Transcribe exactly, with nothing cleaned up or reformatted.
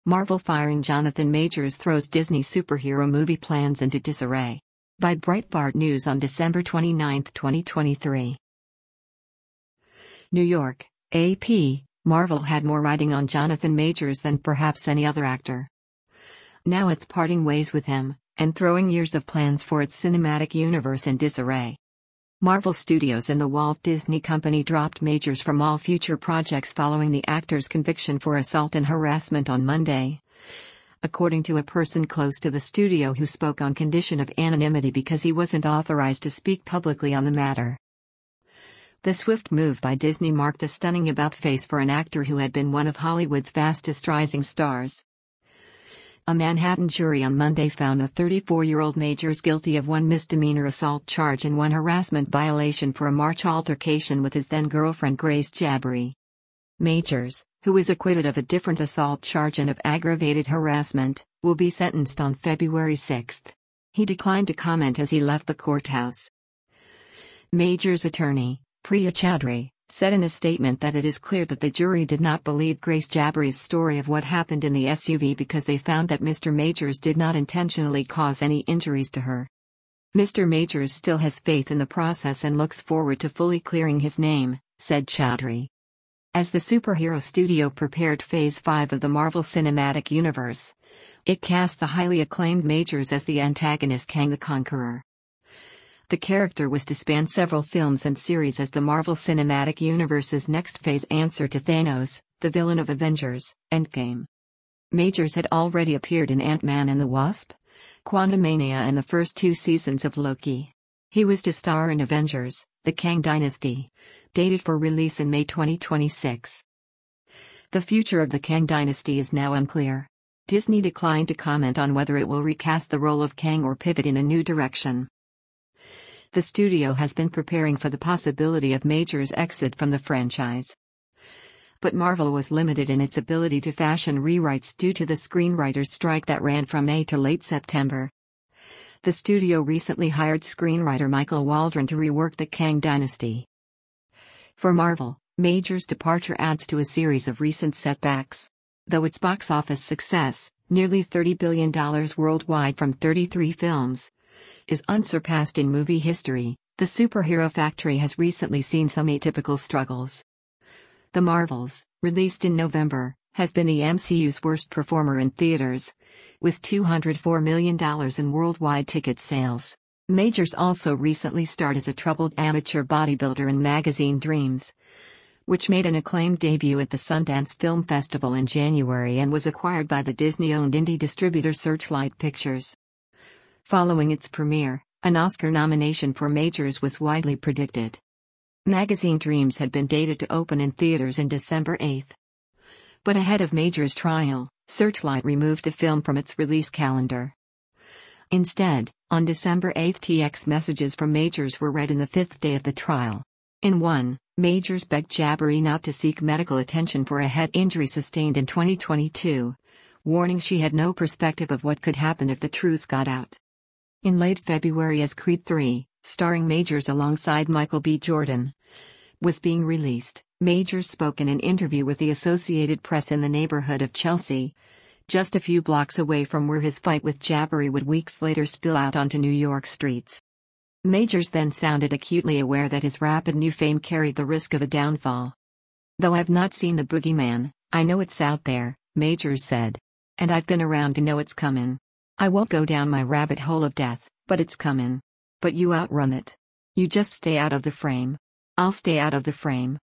Marvel firing Jonathan Majors throws Disney superhero movie plans into disarray. By Breitbart News on December twenty-ninth, twenty twenty-three. New York, A P, Marvel had more riding on Jonathan Majors than perhaps any other actor. Now it's parting ways with him, and throwing years of plans for its cinematic universe in disarray. Marvel Studios and the Walt Disney Company dropped Majors from all future projects following the actor's conviction for assault and harassment on Monday, according to a person close to the studio who spoke on condition of anonymity because he wasn't authorized to speak publicly on the matter. The swift move by Disney marked a stunning about-face for an actor who had been one of Hollywood's fastest rising stars. A Manhattan jury on Monday found the thirty-four-year-old Majors guilty of one misdemeanor assault charge and one harassment violation for a March altercation with his then-girlfriend Grace Jabbary. Majors, who was acquitted of a different assault charge and of aggravated harassment, will be sentenced on February sixth. He declined to comment as he left the courthouse. Majors' attorney, Priya Chaudhry, said in a statement that it is clear that the jury did not believe Grace Jabbary's story of what happened in the S U V because they found that Mister Majors did not intentionally cause any injuries to her. Mister Majors still has faith in the process and looks forward to fully clearing his name, said Chaudhry. As the superhero studio prepared Phase five of the Marvel Cinematic Universe, it cast the highly acclaimed Majors as the antagonist Kang the Conqueror. The character was to span several films and series as the Marvel Cinematic Universe's next phase answer to Thanos, the villain of Avengers: Endgame. Majors had already appeared in Ant-Man and the Wasp, Quantumania and the first two seasons of Loki. He was to star in Avengers: The Kang Dynasty, dated for release in May twenty twenty-six. The future of the Kang Dynasty is now unclear. Disney declined to comment on whether it will recast the role of Kang or pivot in a new direction. The studio has been preparing for the possibility of Majors' exit from the franchise. But Marvel was limited in its ability to fashion rewrites due to the screenwriters' strike that ran from May to late September. The studio recently hired screenwriter Michael Waldron to rework the Kang Dynasty. For Marvel, Majors' departure adds to a series of recent setbacks. Though its box office success, nearly thirty billion dollars worldwide from thirty-three films, is unsurpassed in movie history, the superhero factory has recently seen some atypical struggles. The Marvels, released in November, has been the M C U's worst performer in theaters, with two hundred four million dollars in worldwide ticket sales. Majors also recently starred as a troubled amateur bodybuilder in Magazine Dreams, which made an acclaimed debut at the Sundance Film Festival in January and was acquired by the Disney-owned indie distributor Searchlight Pictures. Following its premiere, an Oscar nomination for Majors was widely predicted. Magazine Dreams had been dated to open in theaters in December eighth. But ahead of Majors' trial, Searchlight removed the film from its release calendar. Instead, on December eighth, text messages from Majors were read in the fifth day of the trial. In one, Majors begged Jabbary not to seek medical attention for a head injury sustained in twenty twenty-two, warning she had no perspective of what could happen if the truth got out. In late February, as Creed three, starring Majors alongside Michael B. Jordan, was being released, Majors spoke in an interview with the Associated Press in the neighborhood of Chelsea, just a few blocks away from where his fight with Jabbary would weeks later spill out onto New York streets. Majors then sounded acutely aware that his rapid new fame carried the risk of a downfall. "Though I've not seen the boogeyman, I know it's out there," Majors said. "And I've been around to know it's comin'. I won't go down my rabbit hole of death, but it's comin'. But you outrun it. You just stay out of the frame. I'll stay out of the frame."